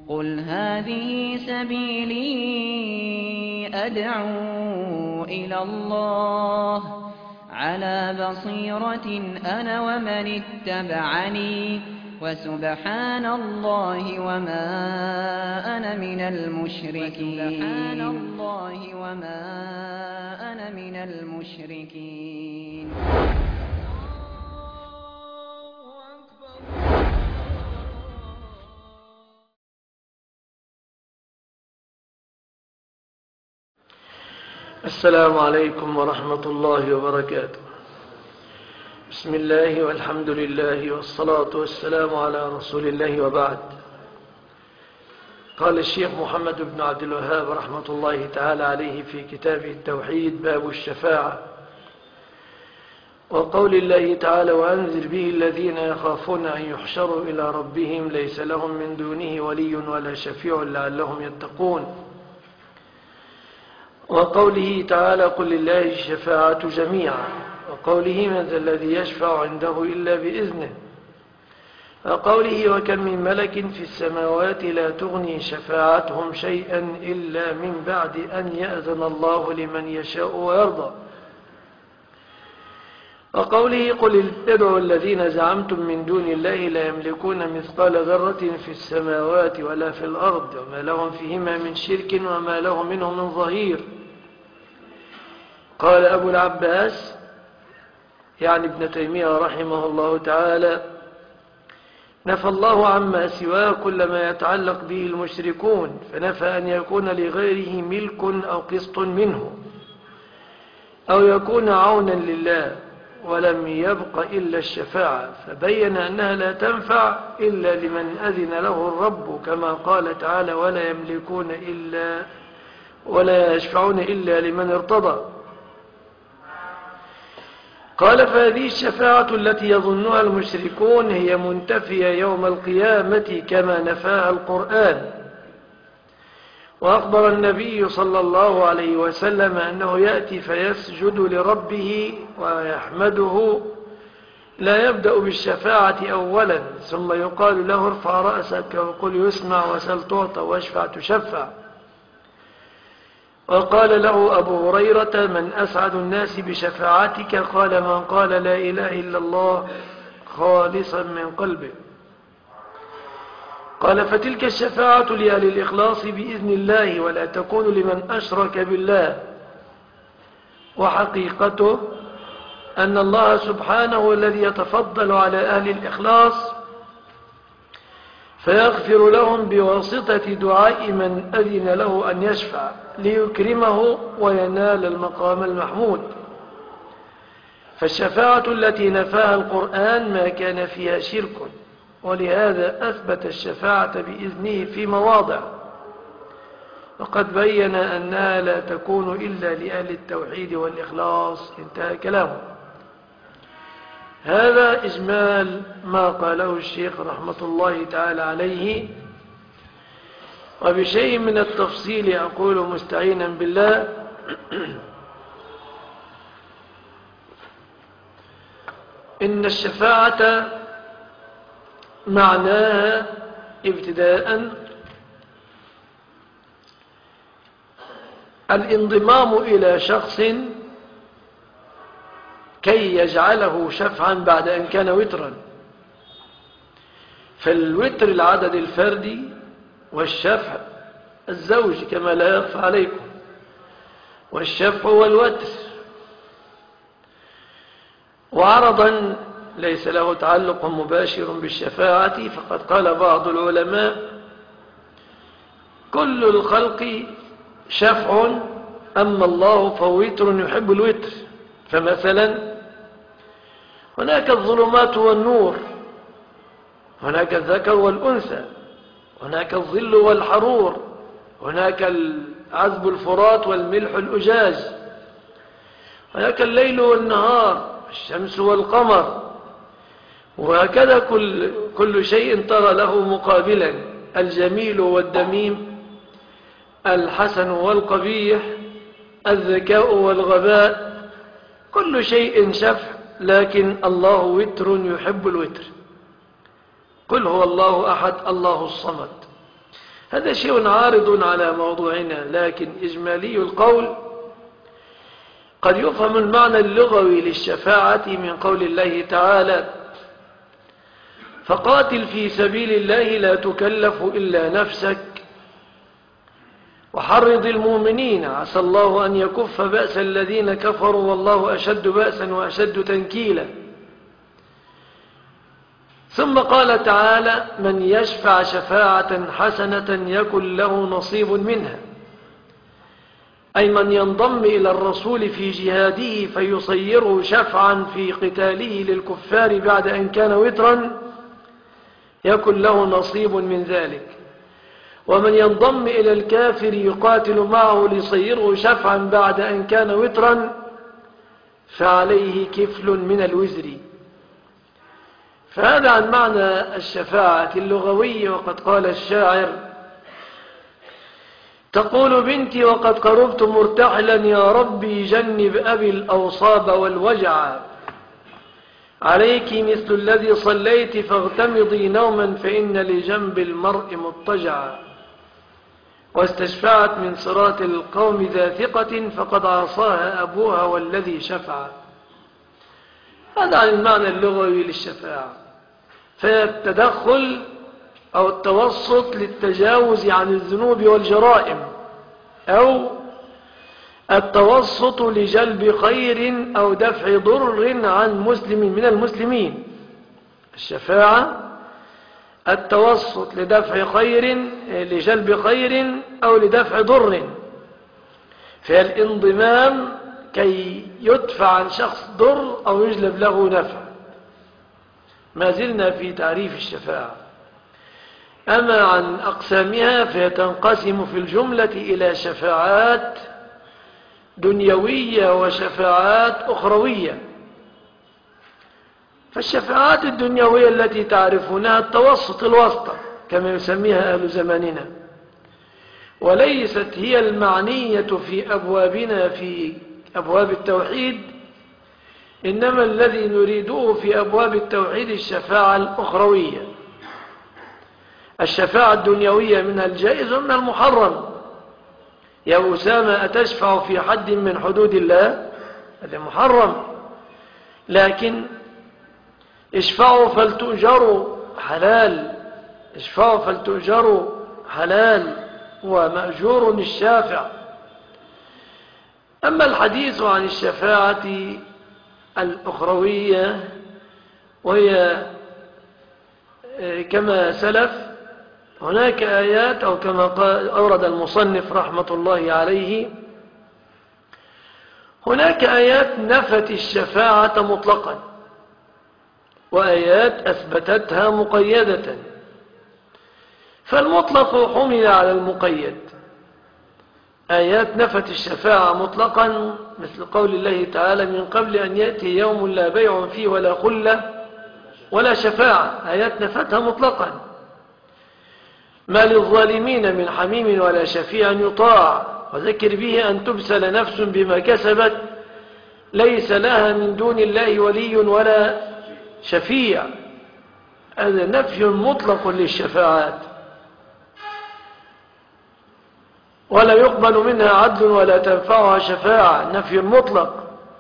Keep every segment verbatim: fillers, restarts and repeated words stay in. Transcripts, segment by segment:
قل هذه سبيلي أدعو إلى الله على بصيرة أنا ومن اتبعني وسبحان الله وما أنا من المشركين وسبحان الله وما أنا من المشركين. السلام عليكم ورحمة الله وبركاته. بسم الله والحمد لله والصلاة والسلام على رسول الله وبعد. قال الشيخ محمد بن عبد الوهاب رحمة الله تعالى عليه في كتابه التوحيد باب الشفاعة، وقول الله تعالى وأنذر به الذين يخافون أن يحشروا إلى ربهم ليس لهم من دونه ولي ولا شفيع لعلهم يتقون، وقوله تعالى قل لله الشفاعة جميعا، وقوله من ذا الذي يشفع عنده إلا بإذنه، وقوله وكم من ملك في السماوات لا تغني شفاعتهم شيئا إلا من بعد أن يأذن الله لمن يشاء ويرضى، وقوله قل ادعوا الذين زعمتم من دون الله لا يملكون مثقال ذرة في السماوات ولا في الأرض وما لهم فيهما من شرك وما له منه من ظهير. قال أبو العباس يعني ابن تيمية رحمه الله تعالى نفى الله عما سواه كل ما يتعلق به المشركون، فنفى أن يكون لغيره ملك أو قسط منه أو يكون عونا لله، ولم يبق إلا الشفاعة، فبين أنها لا تنفع إلا لمن أذن له الرب، كما قال تعالى ولا يملكون إلا ولا يشفعون إلا لمن ارتضى. قال فهذه الشفاعة التي يظنها المشركون هي منتفية يوم القيامة كما نفاها القرآن، وأخبر النبي صلى الله عليه وسلم أنه يأتي فيسجد لربه ويحمده، لا يبدأ بالشفاعة أولا ثم يقال له ارفع رأسك وقل يسمع وسل تعطى واشفع تشفع. وقال له أبو هريرة من أسعد الناس بشفاعتك؟ قال من قال لا إله إلا الله خالصا من قلبه. قال فتلك الشفاعة لأهل الإخلاص بإذن الله ولا تكون لمن أشرك بالله، وحقيقته أن الله سبحانه الذي يتفضل على أهل الإخلاص فيغفر لهم بواسطة دعاء من أذن له أن يشفع ليكرمه وينال المقام المحمود. فالشفاعة التي نفاها القرآن ما كان فيها شرك، ولهذا أثبت الشفاعة بإذنه في مواضع، وقد بين أنها لا تكون إلا لأهل التوحيد والإخلاص. انتهى كلامه. هذا إجمال ما قاله الشيخ رحمة الله تعالى عليه، وبشيء من التفصيل أقول مستعينا بالله إن الشفاعة معناها ابتداء الانضمام إلى شخص كي يجعله شفعا بعد أن كان وترا، فالوتر العدد الفردي والشفع الزوج كما لا يخفى عليكم، والشفع هو الوتر. وعرضا ليس له تعلق مباشر بالشفاعة، فقد قال بعض العلماء كل الخلق شفع أما الله فهو وتر يحب الوتر. فمثلا هناك الظلمات والنور، هناك الذكر والأنثى، هناك الظل والحرور، هناك العذب الفرات والملح الأجاج، هناك الليل والنهار، الشمس والقمر، وهكذا كل, كل شيء ترى له مقابلا، الجميل والدميم، الحسن والقبيح، الذكاء والغباء، كل شيء شفع، لكن الله وتر يحب الوتر. قل هو الله أحد الله الصمد. هذا شيء عارض على موضوعنا، لكن إجمالي القول قد يفهم المعنى اللغوي للشفاعة من قول الله تعالى: فقاتل في سبيل الله لا تكلف إلا نفسك وحرض المؤمنين عسى الله أن يكف بأس الذين كفروا والله أشد بأسا وأشد تنكيلا. ثم قال تعالى: من يشفع شفاعة حسنة يكن له نصيب منها، أي من ينضم إلى الرسول في جهاده فيصيره شفعا في قتاله للكفار بعد أن كان وترا يكن له نصيب من ذلك، ومن ينضم إلى الكافر يقاتل معه ليصيره شفعا بعد أن كان وترا فعليه كفل من الوزر. فهذا عن معنى الشفاعة اللغوي. وقد قال الشاعر: تقول بنتي وقد قربت مرتحلا يا ربي جنب أبي الأوصاب والوجع، عليك مثل الذي صليت فاغتمضي نوما فإن لجنب المرء مضطجعا، واستشفعت من صراط القوم ذا ثقة فقد عصاها أبوها والذي شفع. هذا عن المعنى اللغوي للشفاعة، فالتدخل أو التوسط للتجاوز عن الذنوب والجرائم، أو التوسط لجلب خير أو دفع ضر عن مسلم من المسلمين. الشفاعة التوسط لدفع خير لجلب خير أو لدفع ضر، فهي الانضمام كي يدفع عن شخص ضر أو يجلب له نفع. ما زلنا في تعريف الشفاعة. أما عن أقسامها فيتنقسم في الجملة إلى شفاعات دنيوية وشفاعات أخروية. فالشفاعات الدنيوية التي تعرفونها التوسط الوسطى كما يسميها أهل زماننا، وليست هي المعنية في أبوابنا في أبواب التوحيد، إنما الذي نريده في أبواب التوحيد الشفاعة الأخروية. الشفاعة الدنيوية منها الجائز ومنها المحرم. يا أسامة أتشفع في حد من حدود الله؟ هذا محرم. لكن اشفعوا فلتؤجروا حلال، اشفعوا فلتؤجروا حلال ومأجور الشافع. أما الحديث عن الشفاعة الأخروية وهي كما سلف، هناك آيات أو كما قال أورد المصنف رحمة الله عليه، هناك آيات نفت الشفاعة مطلقا وآيات أثبتتها مقيدة، فالمطلق حمل على المقيد. آيات نفت الشفاعة مطلقا مثل قول الله تعالى: من قبل أن يأتي يوم لا بيع فيه ولا خلة ولا شفاعة، آيات نفتها مطلقا. ما للظالمين من حميم ولا شفيع يطاع وذكر به أن تبسل نفس بما كسبت ليس لها من دون الله ولي ولا شفيع. هذا نفي مطلق للشفاعات، ولا يقبل منها عدل ولا تنفعها شفاعة، نفي مطلق.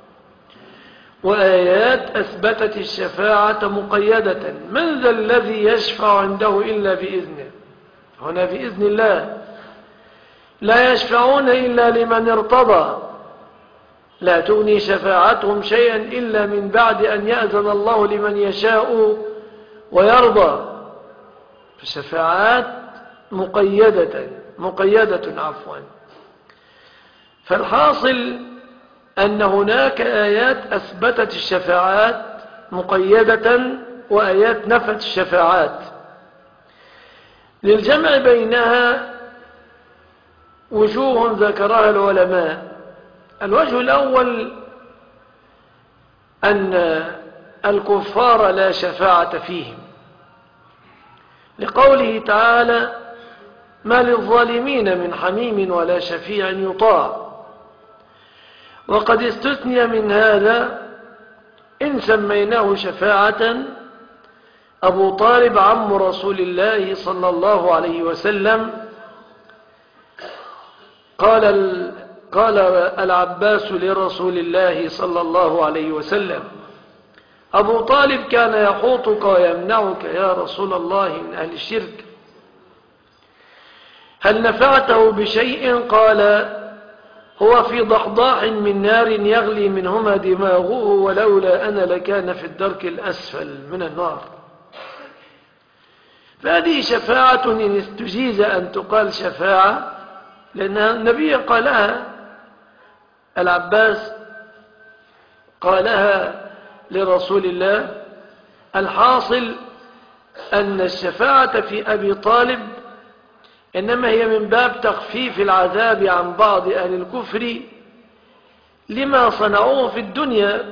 وآيات أثبتت الشفاعة مقيدة: من ذا الذي يشفع عنده إلا بإذنه، هنا بإذن الله. لا يشفعون إلا لمن ارتضى، لا تغني شفاعتهم شيئا إلا من بعد أن يأذن الله لمن يشاء ويرضى. فالشفاعات مقيدة مقيدة عفوا. فالحاصل أن هناك آيات أثبتت الشفاعات مقيدة وآيات نفت الشفاعات. للجمع بينها وجوه ذكرها العلماء. الوجه الأول أن الكفار لا شفاعة فيهم، لقوله تعالى: ما للظالمين من حميم ولا شفيع يطاع. وقد استثني من هذا إن سميناه شفاعة أبو طالب عم رسول الله صلى الله عليه وسلم قال قال العباس لرسول الله صلى الله عليه وسلم: أبو طالب كان يحوطك ويمنعك يا رسول الله من أهل الشرك، هل نفعته بشيء؟ قال: هو في ضحضاح من نار يغلي منهما دماغه، ولولا أنا لكان في الدرك الأسفل من النار. فهذه شفاعة إن استجيز أن تقال شفاعة، لأن النبي قالها، العباس قالها لرسول الله. الحاصل أن الشفاعة في أبي طالب إنما هي من باب تخفيف العذاب عن بعض أهل الكفر لما صنعوه في الدنيا.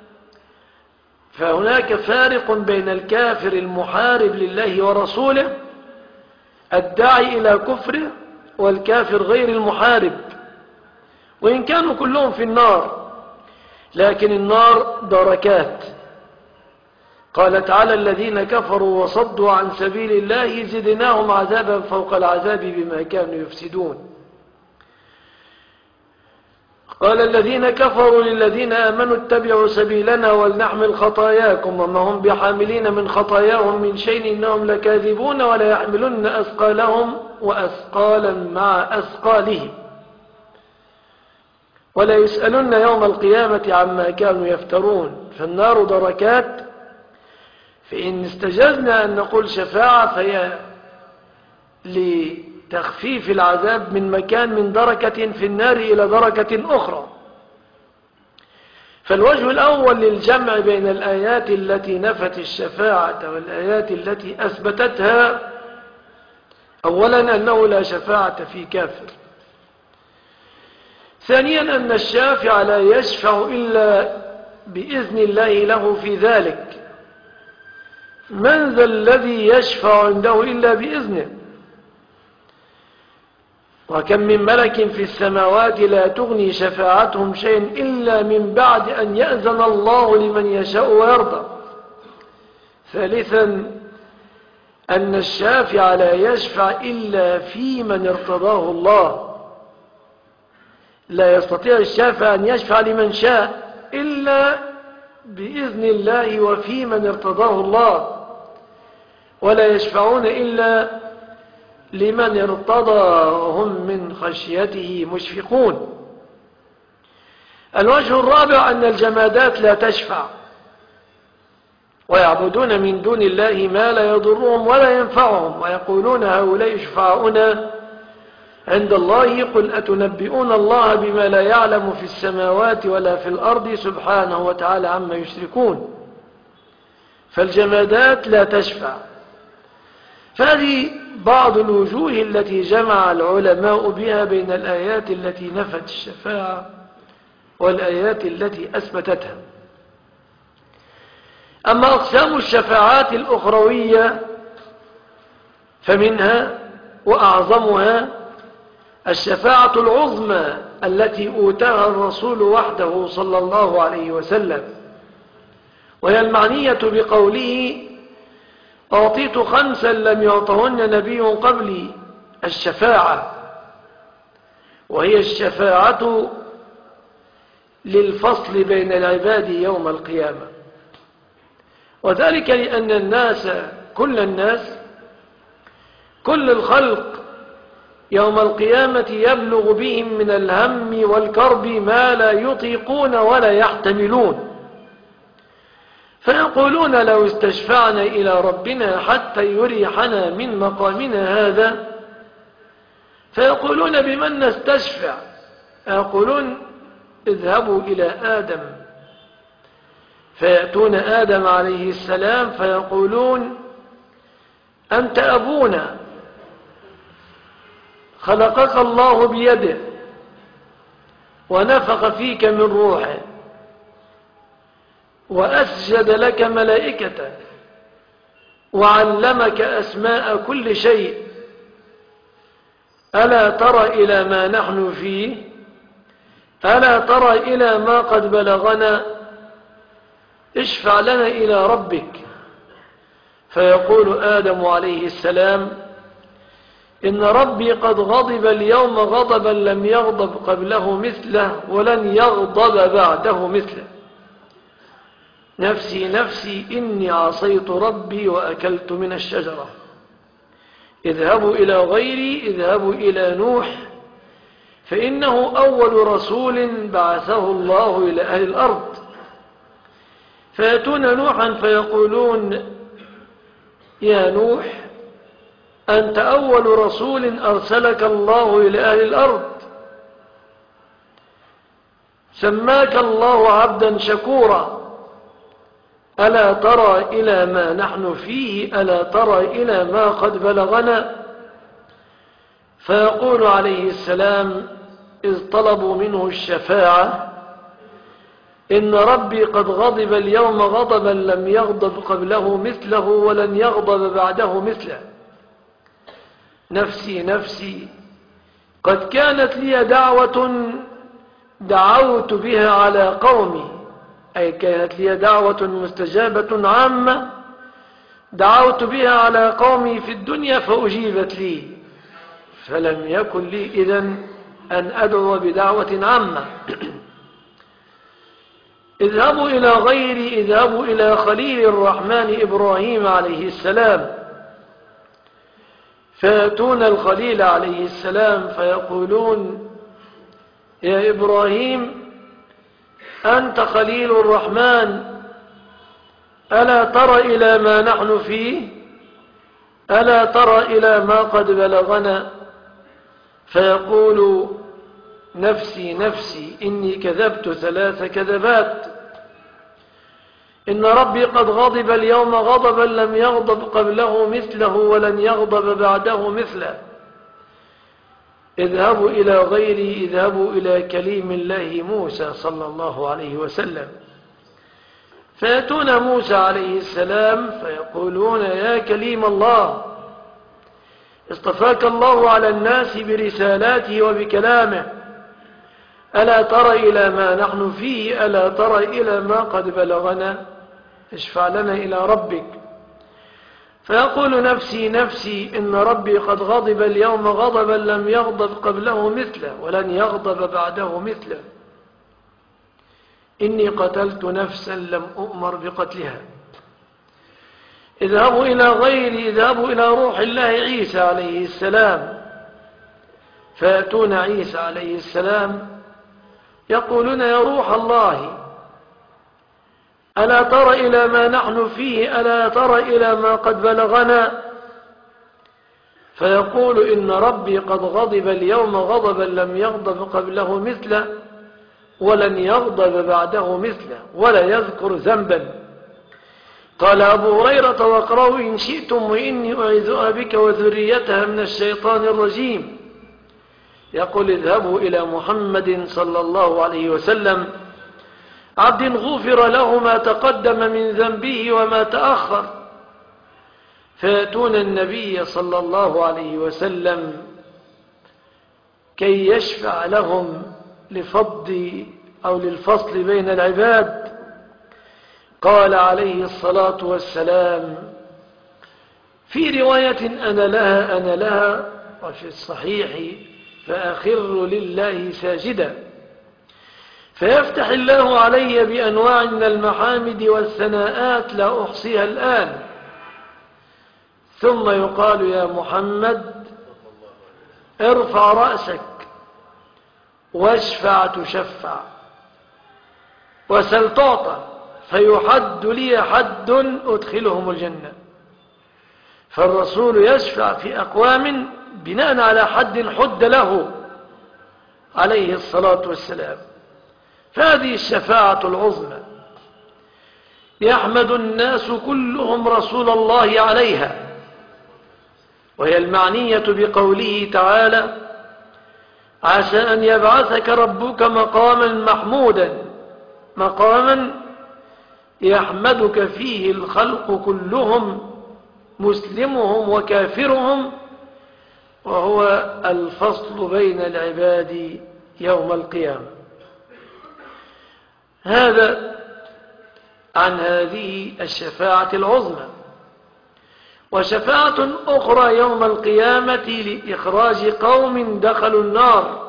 فهناك فارق بين الكافر المحارب لله ورسوله الداعي إلى كفره والكافر غير المحارب، وإن كانوا كلهم في النار، لكن النار دركات. قال تعالى: الذين كفروا وصدوا عن سبيل الله زدناهم عذابا فوق العذاب بما كانوا يفسدون. قال الذين كفروا للذين آمنوا اتبعوا سبيلنا ولنحمل خطاياكم وما هم بحاملين من خطاياهم من شيء إنهم لكاذبون ولا يحملن أثقالهم وأثقالا مع أثقالهم ولا يسألن يوم القيامة عما كانوا يفترون. فالنار دركات، فإن استجزنا أن نقول شفاعة فهي لتخفيف العذاب من مكان من دركة في النار إلى دركة أخرى. فالوجه الأول للجمع بين الآيات التي نفت الشفاعة والآيات التي أثبتتها، أولا أنه لا شفاعة في كافر. ثانيا أن الشافع لا يشفع إلا بإذن الله له في ذلك. من ذا الذي يشفع عنده إلا بإذنه؟ وكم من ملك في السماوات لا تغني شفاعتهم شيئا إلا من بعد أن يأذن الله لمن يشاء ويرضى. ثالثا أن الشافع لا يشفع إلا في من ارتضاه الله. لا يستطيع الشافع أن يشفع لمن شاء إلا بإذن الله وفي من ارتضاه الله، ولا يشفعون إلا لمن ارتضى وهم من خشيته مشفقون. الوجه الرابع أن الجمادات لا تشفع، ويعبدون من دون الله ما لا يضرهم ولا ينفعهم، ويقولون هؤلاء شفعاؤنا عند الله. قل أتنبئون الله بما لا يعلم في السماوات ولا في الأرض سبحانه وتعالى عما يشركون. فالجمادات لا تشفع. فهذه بعض الوجوه التي جمع العلماء بها بين الآيات التي نفت الشفاعة والآيات التي أثبتتها. أما أقسام الشفاعات الأخروية فمنها وأعظمها الشفاعة العظمى التي أوتاها الرسول وحده صلى الله عليه وسلم، وهي المعنية بقوله: أعطيت خمسا لم يعطهن نبي قبلي. الشفاعة، وهي الشفاعة للفصل بين العباد يوم القيامة، وذلك لأن الناس كل الناس كل الخلق يوم القيامة يبلغ بهم من الهم والكرب ما لا يطيقون ولا يحتملون، فيقولون لو استشفعنا إلى ربنا حتى يريحنا من مقامنا هذا، فيقولون بمن نستشفع؟ يقولون اذهبوا إلى آدم، فيأتون آدم عليه السلام فيقولون أنت أبونا، خلقك الله بيده ونفخ فيك من روحه وأسجد لك ملائكته وعلمك أسماء كل شيء، ألا ترى إلى ما نحن فيه؟ ألا ترى إلى ما قد بلغنا؟ اشفع لنا إلى ربك. فيقول آدم عليه السلام إن ربي قد غضب اليوم غضبا لم يغضب قبله مثله ولن يغضب بعده مثله. نفسي نفسي إني عصيت ربي وأكلت من الشجرة. اذهبوا إلى غيري، اذهبوا إلى نوح فإنه أول رسول بعثه الله إلى أهل الأرض. فيأتون نوحا فيقولون يا نوح أنت أول رسول أرسلك الله إلى أهل الأرض، سماك الله عبدا شكورا، ألا ترى إلى ما نحن فيه، ألا ترى إلى ما قد بلغنا. فيقول عليه السلام إذ طلبوا منه الشفاعة إن ربي قد غضب اليوم غضبا لم يغضب قبله مثله ولن يغضب بعده مثله. نفسي نفسي قد كانت لي دعوة دعوت بها على قومي، أي كانت لي دعوة مستجابة عامة دعوت بها على قومي في الدنيا فأجيبت لي، فلم يكن لي إذن أن أدعو بدعوة عامة. اذهبوا إلى غيري، اذهبوا إلى خليل الرحمن إبراهيم عليه السلام. فيأتون الخليل عليه السلام فيقولون يا إبراهيم أنت خليل الرحمن، ألا ترى إلى ما نحن فيه، ألا ترى إلى ما قد بلغنا. فيقول نفسي نفسي إني كذبت ثلاث كذبات. إن ربي قد غضب اليوم غضبا لم يغضب قبله مثله ولن يغضب بعده مثله. اذهبوا إلى غيري، اذهبوا إلى كليم الله موسى صلى الله عليه وسلم. فيأتون موسى عليه السلام فيقولون يا كليم الله اصطفاك الله على الناس برسالاته وبكلامه، ألا ترى إلى ما نحن فيه، ألا ترى إلى ما قد بلغنا، اشفع لنا إلى ربك. فيقول نفسي نفسي إن ربي قد غضب اليوم غضبا لم يغضب قبله مثله ولن يغضب بعده مثله. إني قتلت نفسا لم أؤمر بقتلها. اذهبوا إلى غيري، اذهبوا إلى روح الله عيسى عليه السلام. فيأتون عيسى عليه السلام يقولون يا روح الله ألا ترى إلى ما نحن فيه، ألا ترى إلى ما قد بلغنا. فيقول إن ربي قد غضب اليوم غضبا لم يغضب قبله مثله ولن يغضب بعده مثله ولا يذكر ذنبا. قال أبو هريرة واقرأوا إن شئتم وإني أعيذها بك وذريتها من الشيطان الرجيم. يقول اذهبوا إلى محمد صلى الله عليه وسلم عبد غفر له ما تقدم من ذنبه وما تأخر. فيأتون النبي صلى الله عليه وسلم كي يشفع لهم لفض أو للفصل بين العباد. قال عليه الصلاة والسلام في رواية أنا لها أنا لها، وفي الصحيح فأخر لله ساجدا. فيفتح الله علي بأنواع من المحامد والثناءات لا أحصيها الآن. ثم يقال يا محمد ارفع رأسك واشفع تشفع وسل تعطى، فيحد لي حد أدخلهم الجنة. فالرسول يشفع في أقوام بناء على حد حد له عليه الصلاة والسلام. فهذه الشفاعة العظمى يحمد الناس كلهم رسول الله عليها، وهي المعنية بقوله تعالى عسى أن يبعثك ربك مقاما محمودا، مقاما يحمدك فيه الخلق كلهم مسلمهم وكافرهم، وهو الفصل بين العباد يوم القيامة. هذا عن هذه الشفاعة العظمى. وشفاعة أخرى يوم القيامة لإخراج قوم دخلوا النار،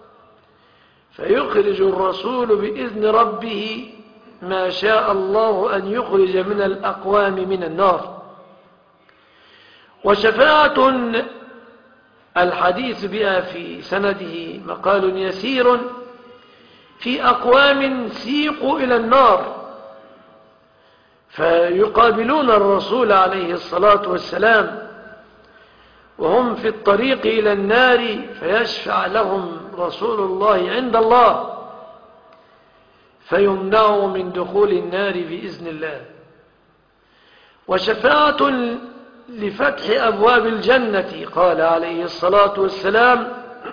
فيخرج الرسول بإذن ربه ما شاء الله أن يخرج من الأقوام من النار. وشفاعة الحديث بها في سنده مقال يسير في أقوام سيقوا إلى النار فيقابلون الرسول عليه الصلاة والسلام وهم في الطريق إلى النار، فيشفع لهم رسول الله عند الله فيمنعوا من دخول النار بإذن الله. وشفاعة لفتح أبواب الجنة، قال عليه الصلاة والسلام: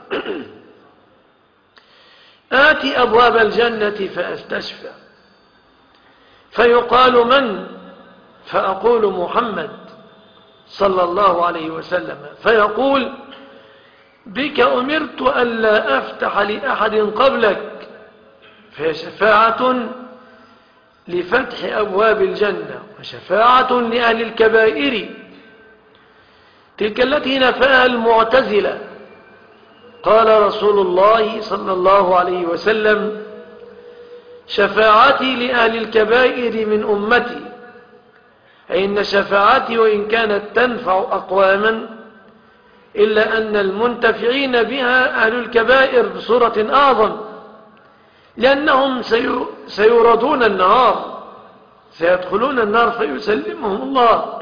آتي أبواب الجنة فأستشفع، فيقال: من؟ فأقول: محمد صلى الله عليه وسلم، فيقول: بك أمرت ألا أفتح لأحد قبلك. فهي شفاعة لفتح أبواب الجنة، وشفاعة لأهل الكبائر، تلك التي نفاها المعتزلة. قال رسول الله صلى الله عليه وسلم: شفاعتي لأهل الكبائر من أمتي، أي إن شفاعتي وإن كانت تنفع أقواما إلا أن المنتفعين بها أهل الكبائر بصورة أعظم، لأنهم سيردون النار، سيدخلون النار فيسلمهم الله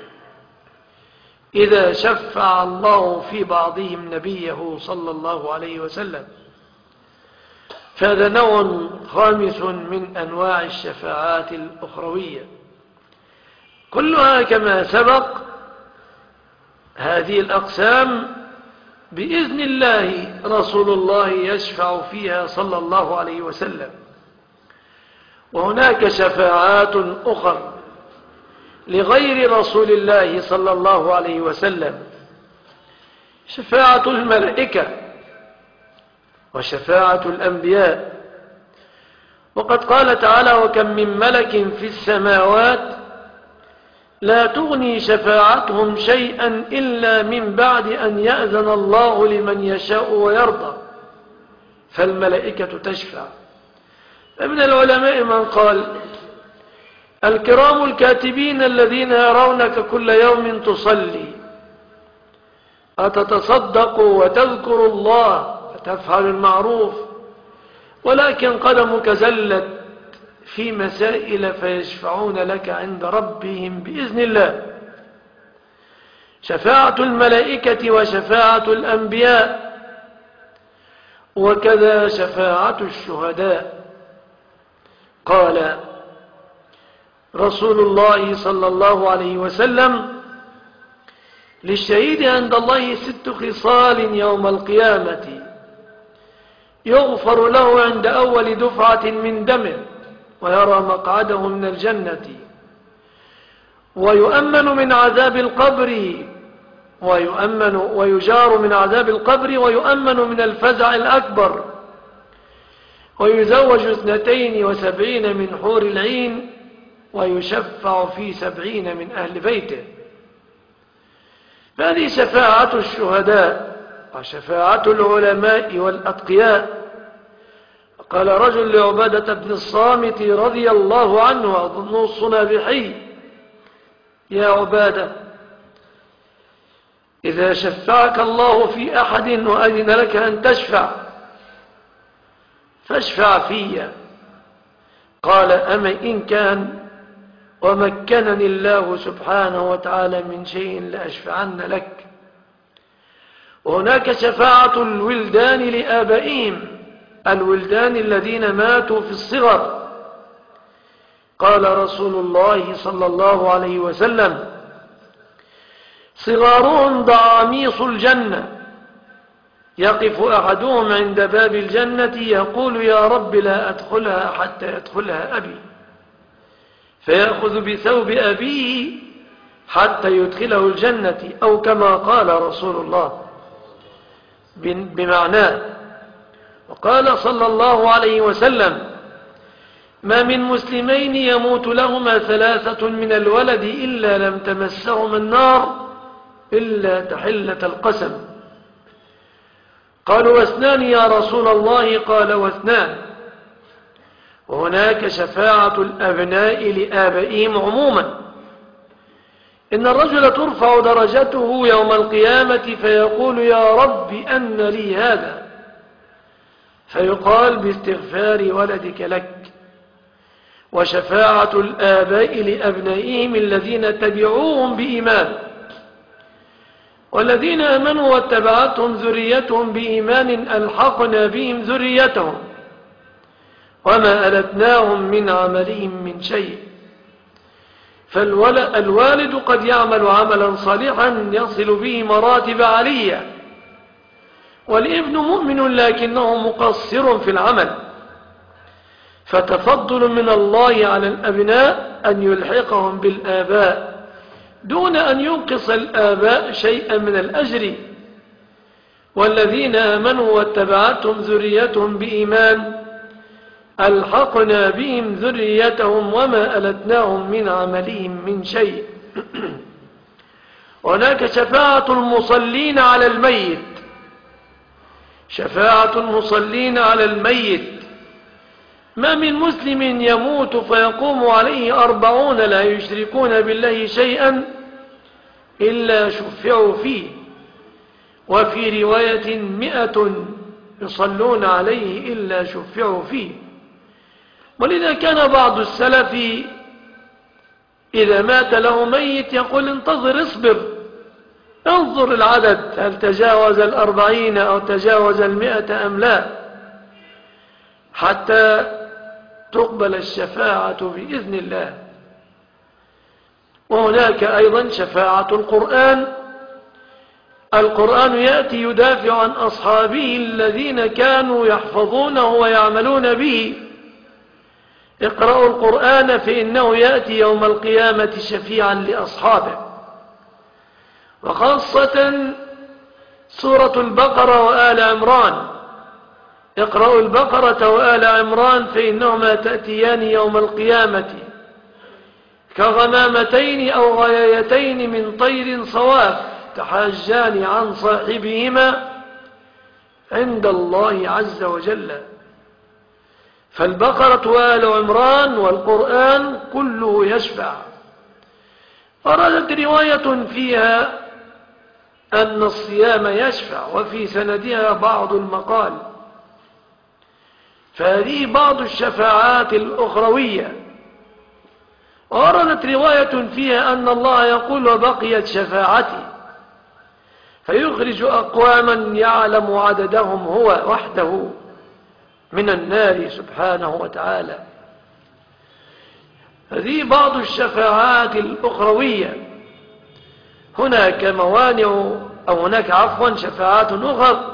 إذا شفع الله في بعضهم نبيه صلى الله عليه وسلم. فهذا نوع خامس من أنواع الشفاعات الأخروية، كلها كما سبق هذه الأقسام بإذن الله رسول الله يشفع فيها صلى الله عليه وسلم. وهناك شفاعات أخرى لغير رسول الله صلى الله عليه وسلم: شفاعة الملائكة وشفاعة الأنبياء. وقد قال تعالى: وكم من ملك في السماوات لا تغني شفاعتهم شيئا إلا من بعد أن يأذن الله لمن يشاء ويرضى. فالملائكة تشفع. فمن العلماء من قال: الكرام الكاتبين الذين يرونك كل يوم تصلي، أتتصدق وتذكر الله وتفعل المعروف، ولكن قدمك زلت في مسائل فيشفعون لك عند ربهم بإذن الله. شفاعة الملائكة وشفاعة الأنبياء، وكذا شفاعة الشهداء. قال رسول الله صلى الله عليه وسلم: للشهيد عند الله ست خصال يوم القيامة: يغفر له عند أول دفعة من دمه، ويرى مقعده من الجنة، ويؤمن من عذاب القبر، ويؤمن ويجار من عذاب القبر، ويؤمن من الفزع الأكبر، ويزوج اثنتين وسبعين من حور العين، ويشفع في سبعين من أهل بيته. فهذه شفاعة الشهداء وشفاعة العلماء والأتقياء. قال رجل لعبادة بن الصامت رضي الله عنه، أظنه الصنابحي: يا عبادة، إذا شفعك الله في أحد وأذن لك أن تشفع فاشفع في. قال: أما إن كان ومكنني الله سبحانه وتعالى من شيء لأشفعن لك. وهناك شفاعة الولدان لآبائهم، الولدان الذين ماتوا في الصغر. قال رسول الله صلى الله عليه وسلم: صغارهم ضعاميص الجنة، يقف أحدهم عند باب الجنة يقول: يا رب لا أدخلها حتى يدخلها أبي، فيأخذ بثوب أبيه حتى يدخله الجنة، أو كما قال رسول الله بمعناه. وقال صلى الله عليه وسلم: ما من مسلمين يموت لهما ثلاثة من الولد إلا لم تمسهما النار إلا تحلة القسم. قالوا واثنان يا رسول الله؟ قال واثنان. وهناك شفاعة الأبناء لآبائهم عموما. إن الرجل ترفع درجته يوم القيامة فيقول يا رب أن لي هذا، فيقال باستغفار ولدك لك. وشفاعة الآباء لأبنائهم الذين تبعوهم بإيمان، والذين آمنوا واتبعتهم ذريتهم بإيمان ألحقنا بهم ذريتهم وما ألتناهم من عملهم من شيء. فالوالد قد يعمل عملا صالحا يصل به مراتب عالية، والابن مؤمن لكنه مقصر في العمل، فتفضل من الله على الأبناء أن يلحقهم بالآباء دون أن ينقص الآباء شيئا من الأجر. والذين آمنوا واتبعتهم ذريتهم بإيمان ألحقنا بهم ذريتهم وما ألتناهم من عملهم من شيء. هناك شفاعة المصلين على الميت. شفاعة المصلين على الميت. ما من مسلم يموت فيقوم عليه أربعون لا يشركون بالله شيئا إلا شفعوا فيه، وفي رواية مئة يصلون عليه إلا شفعوا فيه. ولذا كان بعض السلف إذا مات له ميت يقول انتظر اصبر انظر العدد هل تجاوز الأربعين أو تجاوز المئة أم لا، حتى تقبل الشفاعة بإذن الله. وهناك أيضا شفاعة القرآن. القرآن يأتي يدافع عن أصحابه الذين كانوا يحفظونه ويعملون به. اقرأوا القرآن فإنه يأتي يوم القيامة شفيعا لأصحابه. وخاصة سورة البقرة وآل عمران. اقرأوا البقرة وآل عمران فإنهما تأتيان يوم القيامة كغمامتين أو غيايتين من طير صواف تحاجان عن صاحبهما عند الله عز وجل. فالبقرة وآل عمران والقرآن كله يشفع. وردت رواية فيها أن الصيام يشفع وفي سندها بعض المقال. فهذه بعض الشفاعات الأخروية. وردت رواية فيها أن الله يقول وبقيت شفاعتي، فيخرج أقواما يعلم عددهم هو وحده من النار سبحانه وتعالى. هذه بعض الشفاعات الأخروية. هناك موانع أو هناك عفوا شفاعات أخرى.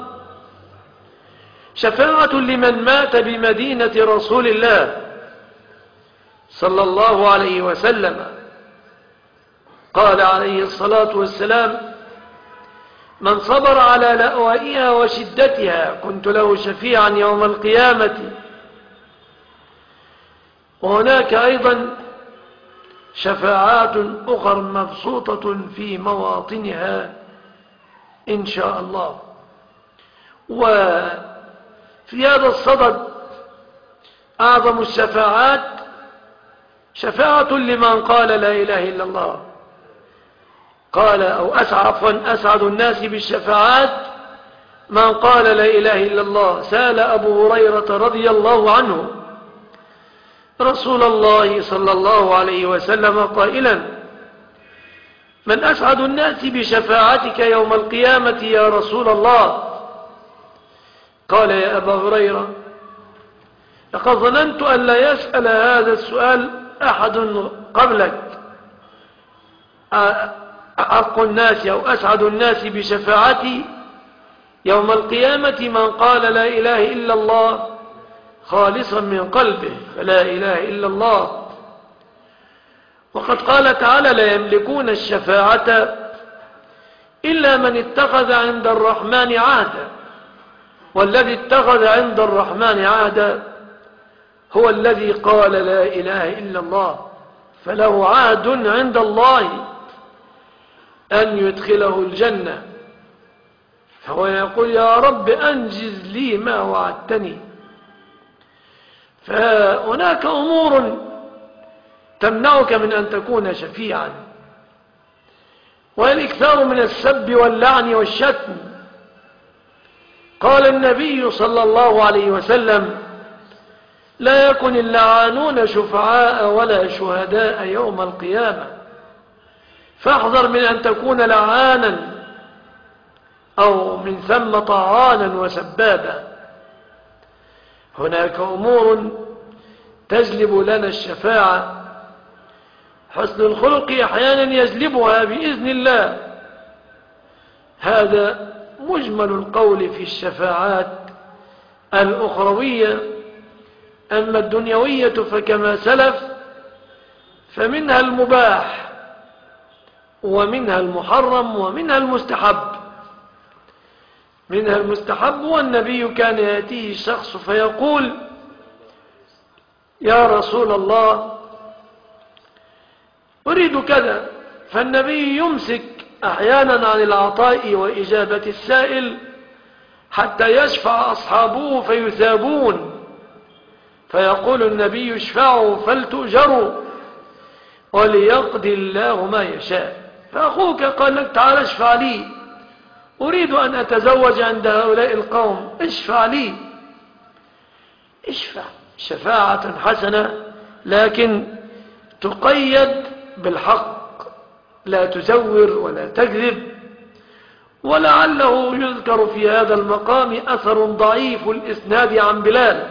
شفاعة لمن مات بمدينة رسول الله صلى الله عليه وسلم. قال عليه الصلاة والسلام من صبر على لأوائها وشدتها كنت له شفيعا يوم القيامة. وهناك أيضا شفاعات أخرى مبسوطة في مواطنها إن شاء الله. وفي هذا الصدد أعظم الشفاعات شفاعة لمن قال لا إله إلا الله. قال أو أسعد عفوا أسعد الناس بالشفاعات من قال لا إله إلا الله. سأل أبو هريرة رضي الله عنه رسول الله صلى الله عليه وسلم قائلا من أسعد الناس بشفاعتك يوم القيامة يا رسول الله؟ قال يا أبا هريرة لقد ظننت أن لا يسأل هذا السؤال أحد قبلك. أحق الناس أو أسعد الناس بشفاعتي يوم القيامة من قال لا إله إلا الله خالصا من قلبه فلا إله إلا الله. وقد قال تعالى لا يملكون الشفاعة إلا من اتخذ عند الرحمن عهدا. والذي اتخذ عند الرحمن عهدا هو الذي قال لا إله إلا الله، فله عهد عند الله أن يدخله الجنة، فهو يقول يا رب أنجز لي ما وعدتني. فهناك أمور تمنعك من أن تكون شفيعا، والإكثار من السب واللعن والشتم. قال النبي صلى الله عليه وسلم لا يكن اللعانون شفعاء ولا شهداء يوم القيامة، فاحذر من أن تكون لعانا أو من ثم طعانا وسبابا. هناك أمور تجلب لنا الشفاعة، حسن الخلق أحيانا يجلبها بإذن الله. هذا مجمل القول في الشفاعات الأخروية. أما الدنيوية فكما سلف، فمنها المباح ومنها المحرم ومنها المستحب. منها المستحب، والنبي كان يأتيه شخص فيقول يا رسول الله أريد كذا، فالنبي يمسك أحيانا عن العطاء وإجابة السائل حتى يشفع أصحابه فيثابون، فيقول النبي اشفعوا فلتؤجروا وليقضي الله ما يشاء. فأخوك قال لك تعال اشفع لي، أريد أن أتزوج عند هؤلاء القوم، اشفع لي. اشفع شفاعة حسنة، لكن تقيد بالحق، لا تزور ولا تكذب. ولعله يذكر في هذا المقام أثر ضعيف الإسناد عن بلال،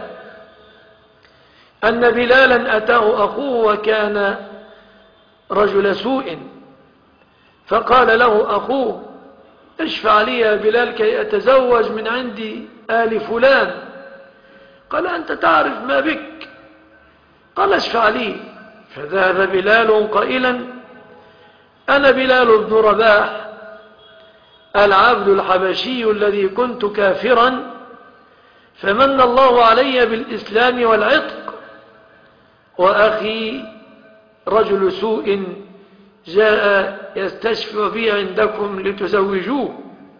أن بلالا أتاه أخوه وكان رجل سوء، فقال له أخوه اشفع لي يا بلال كي أتزوج من عندي آل فلان. قال أنت تعرف ما بك، قال اشفع لي. فذهب بلال قائلا أنا بلال بن رباح العبد الحبشي الذي كنت كافرا، فمن الله علي بالإسلام والعتق، وأخي رجل سوء جاء يستشفع بي عندكم لتزوجوه.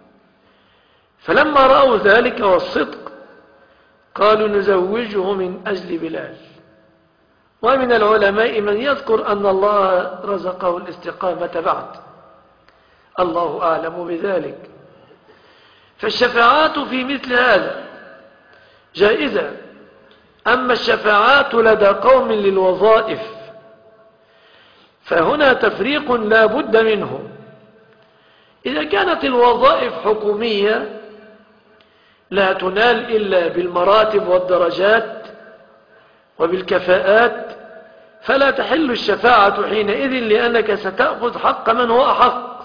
فلما رأوا ذلك والصدق قالوا نزوجه من أجل بلال. ومن العلماء من يذكر أن الله رزقه الاستقامة بعد، الله أعلم بذلك. فالشفاعات في مثل هذا جائزة. أما الشفاعات لدى قوم للوظائف فهنا تفريق لا بد منه. إذا كانت الوظائف حكومية لا تنال إلا بالمراتب والدرجات وبالكفاءات، فلا تحل الشفاعة حينئذ، لأنك ستأخذ حق من هو أحق،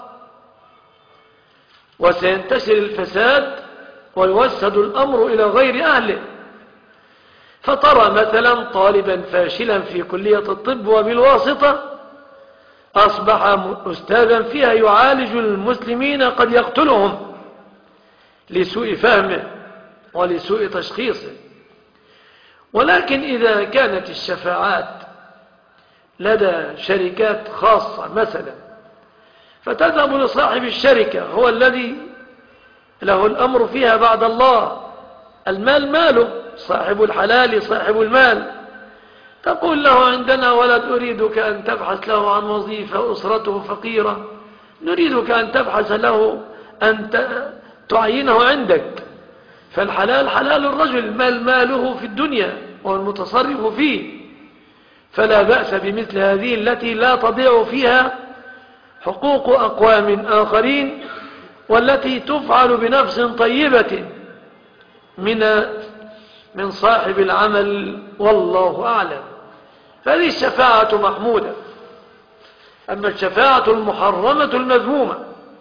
وسينتشر الفساد ويوسد الأمر إلى غير أهله. فترى مثلا طالبا فاشلا في كلية الطب وبالواسطة أصبح أستاذا فيها يعالج المسلمين قد يقتلهم لسوء فهمه ولسوء تشخيصه. ولكن إذا كانت الشفاعات لدى شركات خاصة مثلا، فتذهب لصاحب الشركة، هو الذي له الأمر فيها بعد الله، المال ماله، صاحب الحلال صاحب المال. تقول له عندنا ولد أريدك أن تبحث له عن وظيفة، أسرته فقيرة، نريدك أن تبحث له أن تعينه عندك. فالحلال حلال الرجل، المال ماله في الدنيا والمتصرف فيه، فلا بأس بمثل هذه التي لا تضيع فيها حقوق أقوام آخرين، والتي تفعل بنفس طيبة من من صاحب العمل، والله أعلم. فهذه الشفاعة محمودة. أما الشفاعة المحرمة المذمومة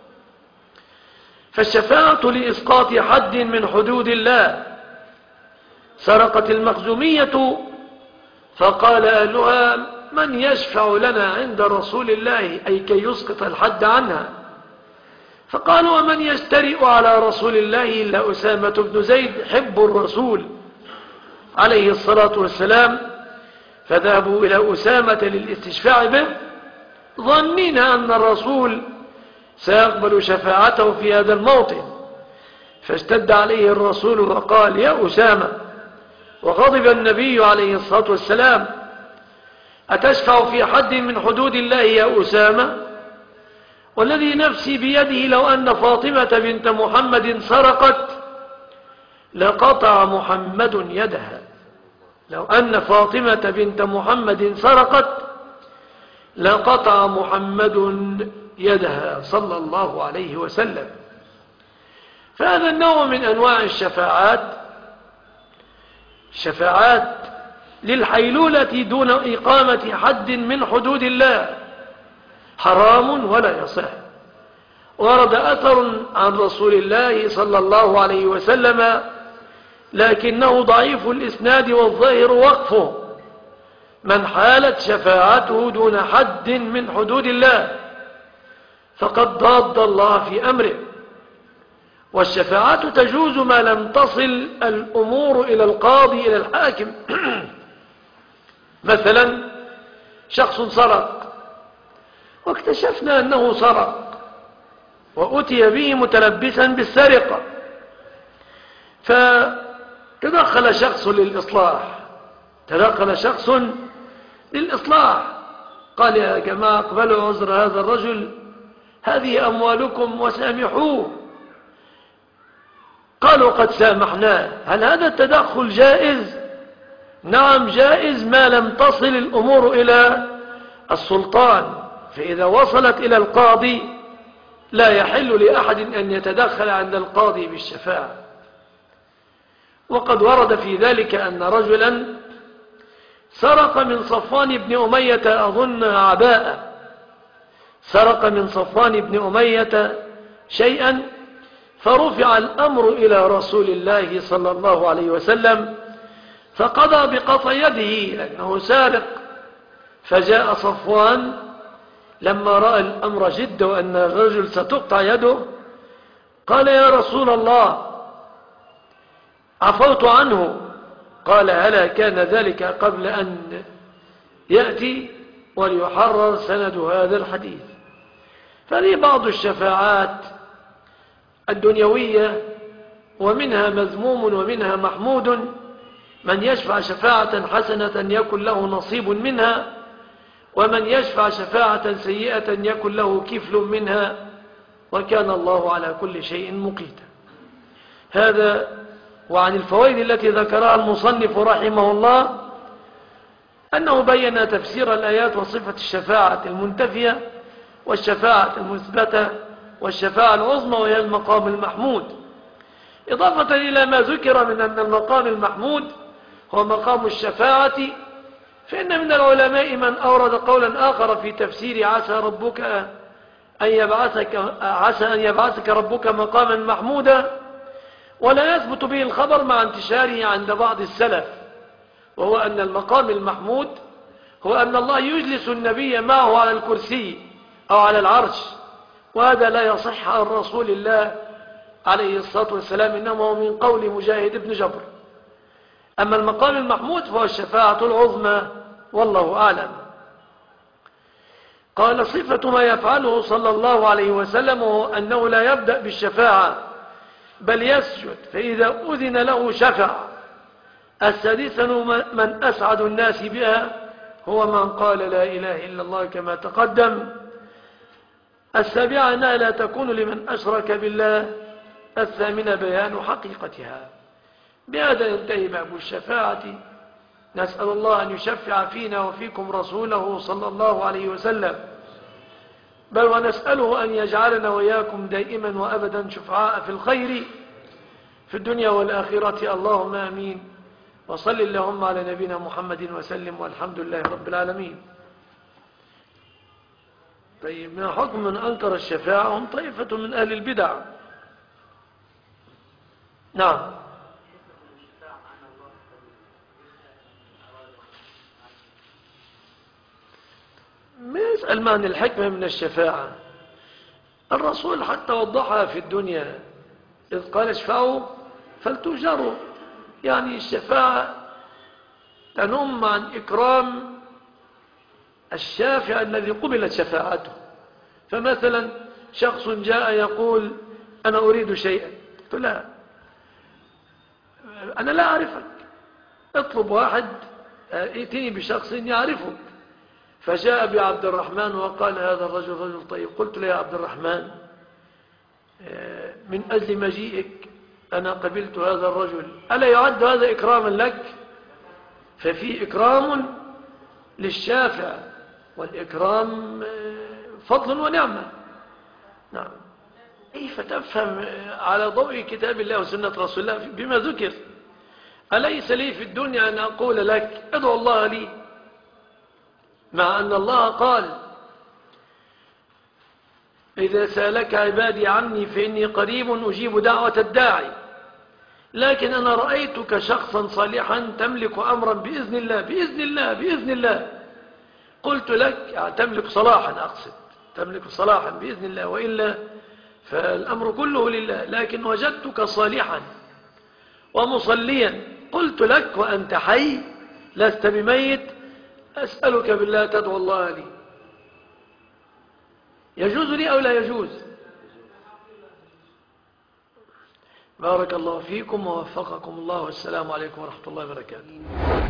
فالشفاعة لإسقاط حد من حدود الله. سرقت المخزومية فقال أهلها من يشفع لنا عند رسول الله، أي كي يسقط الحد عنها. فقالوا ومن يجترئ على رسول الله إلا أسامة بن زيد حب الرسول عليه الصلاة والسلام، فذهبوا إلى أسامة للاستشفاع به ظنين أن الرسول سيقبل شفاعته في هذا الموطن، فاشتد عليه الرسول وقال: يا أسامة، وغضب النبي عليه الصلاة والسلام: أتشفع في حد من حدود الله يا أسامة؟ والذي نفسي بيده لو أن فاطمة بنت محمد سرقت لقطع محمد يدها. لو أن فاطمة بنت محمد سرقت لقطع محمد يدها صلى الله عليه وسلم. فهذا النوع من أنواع الشفاعات، شفاعات للحيلولة دون إقامة حد من حدود الله، حرام ولا يصح. ورد أثر عن رسول الله صلى الله عليه وسلم لكنه ضعيف الإسناد والظاهر وقفه: من حالت شفاعته دون حد من حدود الله فقد ضاد الله في أمره. والشفاعات تجوز ما لم تصل الأمور إلى القاضي إلى الحاكم. مثلا شخص سرق واكتشفنا أنه سرق وأتي به متلبسا بالسرقة، فتدخل شخص للإصلاح تدخل شخص للإصلاح قال: يا جماعة اقبلوا عذر هذا الرجل، هذه أموالكم وسامحوه. قالوا: قد سامحناه. هل هذا التدخل جائز؟ نعم جائز ما لم تصل الأمور إلى السلطان، فإذا وصلت إلى القاضي لا يحل لأحد أن يتدخل عند القاضي بالشفاعة. وقد ورد في ذلك أن رجلا سرق من صفوان بن أمية أظنها عباءة سرق من صفوان بن أمية شيئا، فرفع الأمر إلى رسول الله صلى الله عليه وسلم فقضى بقطع يده لأنه سارق. فجاء صفوان لما رأى الأمر جد وأن الرجل ستقطع يده قال: يا رسول الله، عفوت عنه. قال: هلا كان ذلك قبل أن يأتي وليحرر سند هذا الحديث. فلي بعض الشفاعات الدنيوية ومنها مذموم ومنها محمود. من يشفع شفاعة حسنة يكن له نصيب منها، ومن يشفع شفاعة سيئة يكن له كفل منها، وكان الله على كل شيء مقيتا. هذا. وعن الفوائد التي ذكرها المصنف رحمه الله أنه بين تفسير الآيات وصفة الشفاعة المنتفية والشفاعة المثبتة والشفاعة العظمى وهي المقام المحمود، إضافة إلى ما ذكر من أن المقام المحمود هو مقام الشفاعة. فإن من العلماء من أورد قولا آخر في تفسير عسى ربك أن يبعثك عسى أن يبعثك ربك مقاما محمودا، ولا يثبت به الخبر مع انتشاره عند بعض السلف، وهو أن المقام المحمود هو أن الله يجلس النبي معه على الكرسي أو على العرش، وهذا لا يصح عن رسول الله عليه الصلاة والسلام، إنما هو من قول مجاهد بن جبر. أما المقام المحمود فهو الشفاعة العظمى، والله أعلم. قال: صفة ما يفعله صلى الله عليه وسلم هو أنه لا يبدأ بالشفاعة بل يسجد، فإذا أذن له شفع. السادسة من أسعد الناس بها هو من قال لا إله إلا الله كما تقدم. السابعة أنها لا تكون لمن أشرك بالله. الثامنة بيان حقيقتها. بهذا ينتهي باب الشفاعة. نسأل الله أن يشفع فينا وفيكم رسوله صلى الله عليه وسلم، بل ونسأله أن يجعلنا وإياكم دائما وأبدا شفعاء في الخير في الدنيا والآخرة. اللهم آمين. وصل اللهم على نبينا محمد وسلم، والحمد لله رب العالمين. طيب، ما حكم من أنكر الشفاعة؟ هم طائفة من أهل البدع. نعم. ما يسأل عن الحكمة من الشفاعة. الرسول حتى وضحها في الدنيا إذ قال: اشفعوا فلتؤجروا. يعني الشفاعة تنم عن إكرام الشافع الذي قبلت شفاعته. فمثلا شخص جاء يقول أنا أريد شيئا، قلت لا، أنا لا أعرفك، اطلب واحد ائتني بشخص يعرفك. فجاء بعبد الرحمن وقال هذا الرجل رجل طيب. قلت له يا عبد الرحمن، من أجل مجيئك أنا قبلت هذا الرجل، ألا يعد هذا إكراما لك؟ ففي إكرام للشافع، والإكرام فضل ونعمة. نعم. كيف تفهم على ضوء كتاب الله وسنة رسول الله بما ذكر؟ أليس لي في الدنيا أن أقول لك ادعو الله لي، مع أن الله قال إذا سألك عبادي عني فإني قريب أجيب دعوة الداعي. لكن أنا رأيتك شخصا صالحا تملك أمرا بإذن الله بإذن الله بإذن الله، قلت لك تملك صلاحا، أقصد تملك صلاحا بإذن الله، وإلا فالأمر كله لله. لكن وجدتك صالحا ومصليا، قلت لك وأنت حي لست بميت أسألك بالله تدعو الله لي. يجوز لي أو لا يجوز؟ بارك الله فيكم ووفقكم الله، والسلام عليكم ورحمة الله وبركاته.